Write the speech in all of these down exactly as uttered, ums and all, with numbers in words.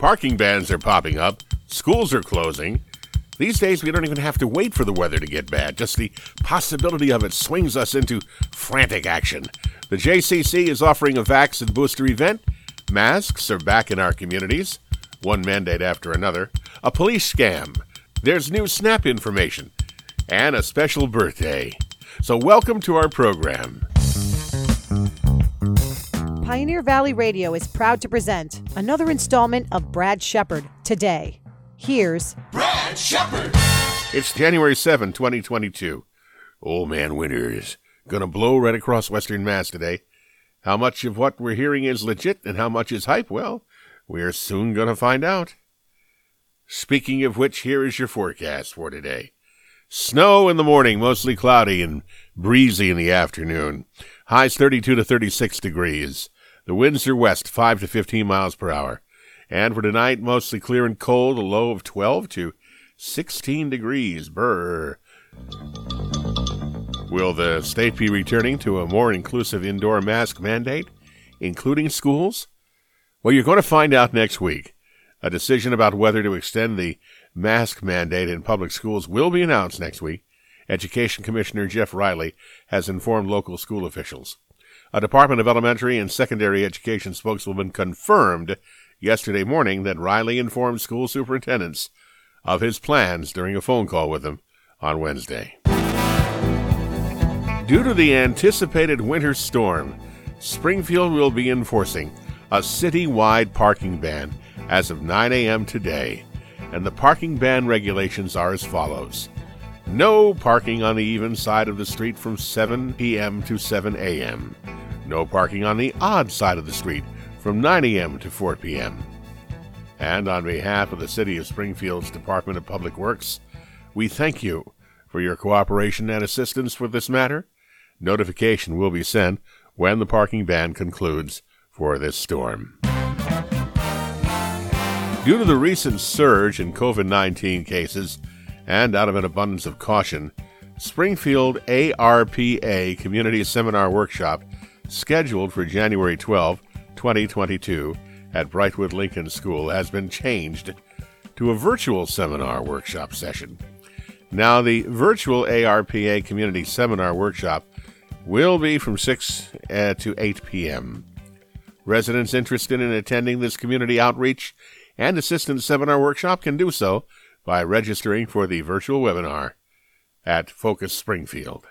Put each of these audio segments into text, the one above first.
Parking bans are popping up. Schools are closing. These days, we don't even have to wait for the weather to get bad. Just the possibility of it swings us into frantic action. The J C C is offering a vax and booster event. Masks are back in our communities. One mandate after another. A police scam. There's new SNAP information. And a special birthday. So welcome to our program. Pioneer Valley Radio is proud to present another installment of Brad Shepard Today. Here's Brad Shepard. It's January seventh, twenty twenty-two. Old man winter is gonna blow right across Western Mass today. How much of what we're hearing is legit and how much is hype? Well, we're soon gonna find out. Speaking of which, here is your forecast for today. Snow in the morning, mostly cloudy and breezy in the afternoon. Highs thirty-two to thirty-six degrees. The winds are west, five to fifteen miles per hour. And for tonight, mostly clear and cold, a low of twelve to sixteen degrees. Brr. Will the state be returning to a more inclusive indoor mask mandate, including schools? Well, you're going to find out next week. A decision about whether to extend the mask mandate in public schools will be announced next week. Education Commissioner Jeff Riley has informed local school officials. A Department of Elementary and Secondary Education spokeswoman confirmed yesterday morning that Riley informed school superintendents of his plans during a phone call with them on Wednesday. Due to the anticipated winter storm, Springfield will be enforcing a city-wide parking ban as of nine a.m. today, and the parking ban regulations are as follows. No parking on the even side of the street from seven p.m. to seven a.m. No parking on the odd side of the street from nine a.m. to four p.m. And on behalf of the City of Springfield's Department of Public Works, we thank you for your cooperation and assistance for this matter. Notification will be sent when the parking ban concludes for this storm. Due to the recent surge in covid nineteen cases, and out of an abundance of caution, Springfield A R P A Community Seminar Workshop, scheduled for January twelfth, twenty twenty-two, at Brightwood Lincoln School, has been changed to a virtual seminar workshop session. Now, the virtual A R P A Community Seminar Workshop will be from six uh, to eight p.m. Residents interested in attending this community outreach and assistance seminar workshop can do so by registering for the virtual webinar at Focus Springfield.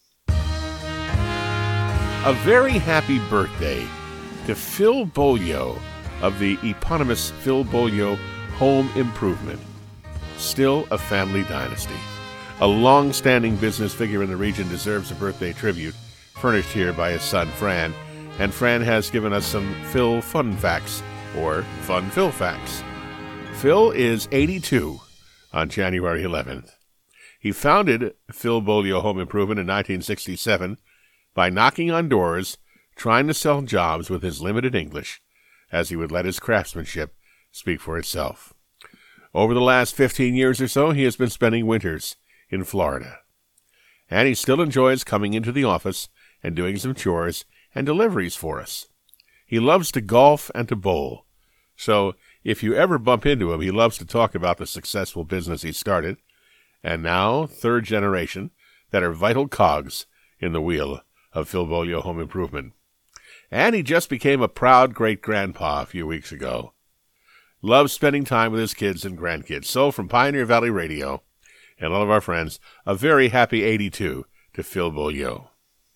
A very happy birthday to Phil Bolio of the eponymous Phil Bolio Home Improvement. Still a family dynasty. A long-standing business figure in the region deserves a birthday tribute, furnished here by his son Fran, and Fran has given us some Phil fun facts, or fun Phil facts. Phil is eighty-two on January eleventh. He founded Phil Bolio Home Improvement in nineteen sixty-seven by knocking on doors, trying to sell jobs with his limited English, as he would let his craftsmanship speak for itself. Over the last fifteen years or so, he has been spending winters in Florida. And he still enjoys coming into the office and doing some chores and deliveries for us. He loves to golf and to bowl. So if you ever bump into him, he loves to talk about the successful business he started, and now third generation, that are vital cogs in the wheel of Phil Bolio Home Improvement. And he just became a proud great-grandpa a few weeks ago. Loves spending time with his kids and grandkids. So from Pioneer Valley Radio and all of our friends, a very happy eighty-two to Phil Bolio.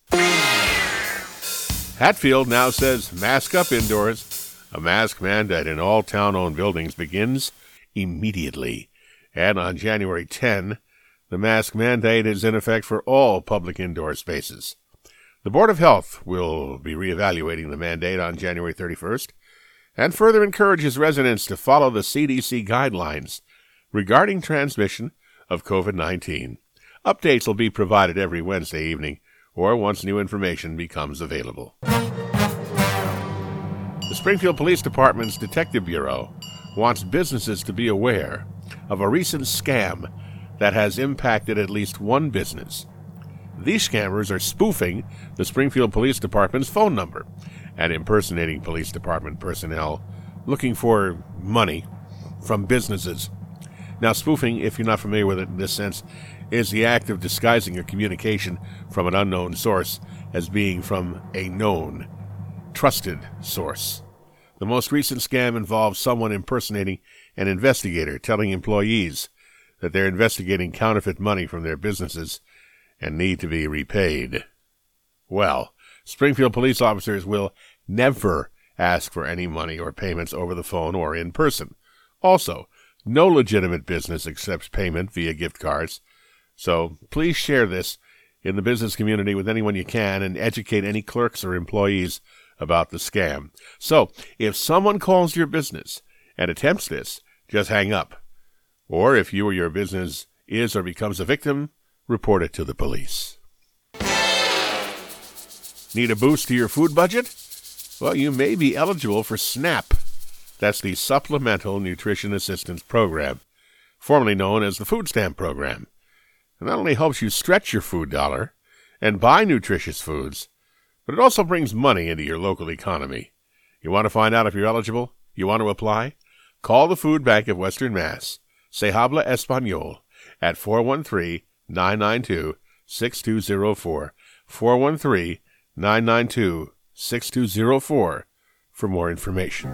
Hatfield now says mask up indoors. A mask mandate in all town-owned buildings begins immediately. And on January tenth, the mask mandate is in effect for all public indoor spaces. The Board of Health will be reevaluating the mandate on January thirty-first and further encourages residents to follow the C D C guidelines regarding transmission of covid nineteen. Updates will be provided every Wednesday evening or once new information becomes available. The Springfield Police Department's Detective Bureau wants businesses to be aware of a recent scam that has impacted at least one business. These scammers are spoofing the Springfield Police Department's phone number and impersonating police department personnel looking for money from businesses. Now, spoofing, if you're not familiar with it in this sense, is the act of disguising a communication from an unknown source as being from a known, trusted source. The most recent scam involves someone impersonating an investigator, telling employees that they're investigating counterfeit money from their businesses and need to be repaid. Well, Springfield police officers will never ask for any money or payments over the phone or in person. Also, no legitimate business accepts payment via gift cards. So please share this in the business community with anyone you can and educate any clerks or employees about the scam. So if someone calls your business and attempts this, just hang up. Or if you or your business is or becomes a victim, report it to the police. Need a boost to your food budget? Well, you may be eligible for SNAP. That's the Supplemental Nutrition Assistance Program, formerly known as the Food Stamp Program. And not only helps you stretch your food dollar and buy nutritious foods, but it also brings money into your local economy. You want to find out if you're eligible? You want to apply? Call the Food Bank of Western Mass. Se habla español at four one three, nine nine two, six two zero four, four one three, nine nine two, six two zero four for more information.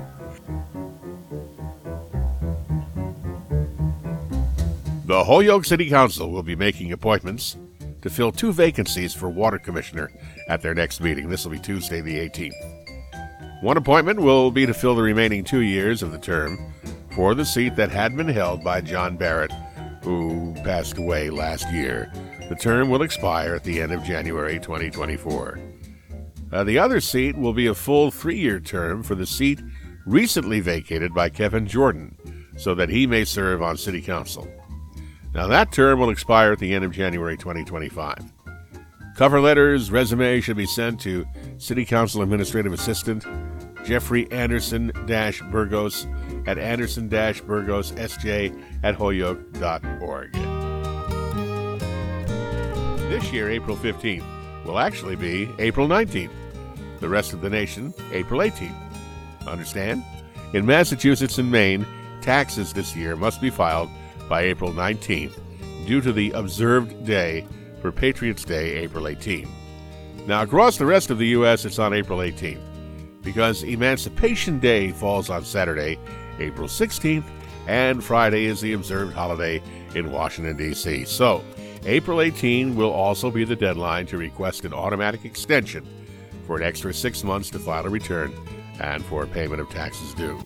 The Holyoke City Council will be making appointments to fill two vacancies for Water Commissioner at their next meeting. This will be Tuesday the eighteenth. One appointment will be to fill the remaining two years of the term for the seat that had been held by John Barrett, who passed away last year. The term will expire at the end of January twenty twenty-four. Uh, the other seat will be a full three-year term for the seat recently vacated by Kevin Jordan, so that he may serve on City Council. Now, that term will expire at the end of January twenty twenty-five. Cover letters, resume should be sent to City Council Administrative Assistant Jeffrey Anderson-Burgos at Anderson-Burgos-S J at Holyoke dot org. This year, April fifteenth, will actually be April nineteenth. The rest of the nation, April eighteenth. Understand? In Massachusetts and Maine, taxes this year must be filed by April nineteenth due to the observed day for Patriots' Day, April eighteenth. Now, across the rest of the U S, it's on April eighteenth because Emancipation Day falls on Saturday, April sixteenth, and Friday is the observed holiday in Washington, D C So, April eighteenth will also be the deadline to request an automatic extension for an extra six months to file a return and for payment of taxes due.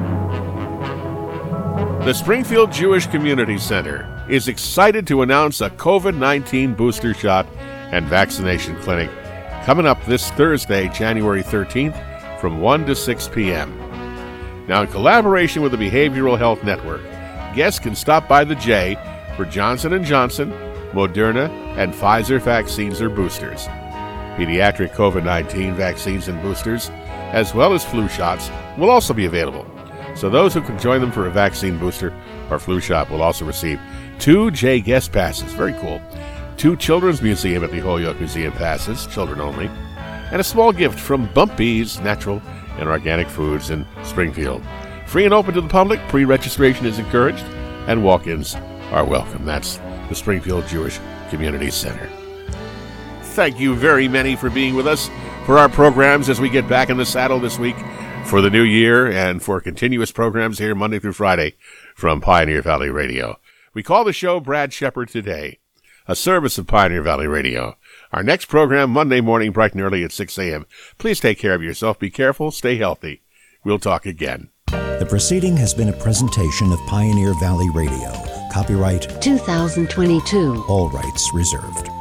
The Springfield Jewish Community Center is excited to announce a covid nineteen booster shot and vaccination clinic coming up this Thursday, January thirteenth, from one to six p.m. Now, in collaboration with the Behavioral Health Network, guests can stop by the J for Johnson and Johnson, Moderna, and Pfizer vaccines or boosters. Pediatric covid nineteen vaccines and boosters, as well as flu shots, will also be available. So those who can join them for a vaccine booster or flu shot will also receive two J guest passes, very cool, two Children's Museum at the Holyoke Museum passes, children only, and a small gift from Bumpy's Natural and Organic Foods in Springfield. Free and open to the public, pre-registration is encouraged, and walk-ins are welcome. That's the Springfield Jewish Community Center. Thank you very many for being with us for our programs as we get back in the saddle this week for the new year and for continuous programs here Monday through Friday from Pioneer Valley Radio. We call the show Brad Shepard Today, a service of Pioneer Valley Radio. Our next program Monday morning bright and early at six a.m. Please take care of yourself. Be careful. Stay healthy. We'll talk again. The proceeding has been a presentation of Pioneer Valley Radio. Copyright two thousand twenty-two. All rights reserved.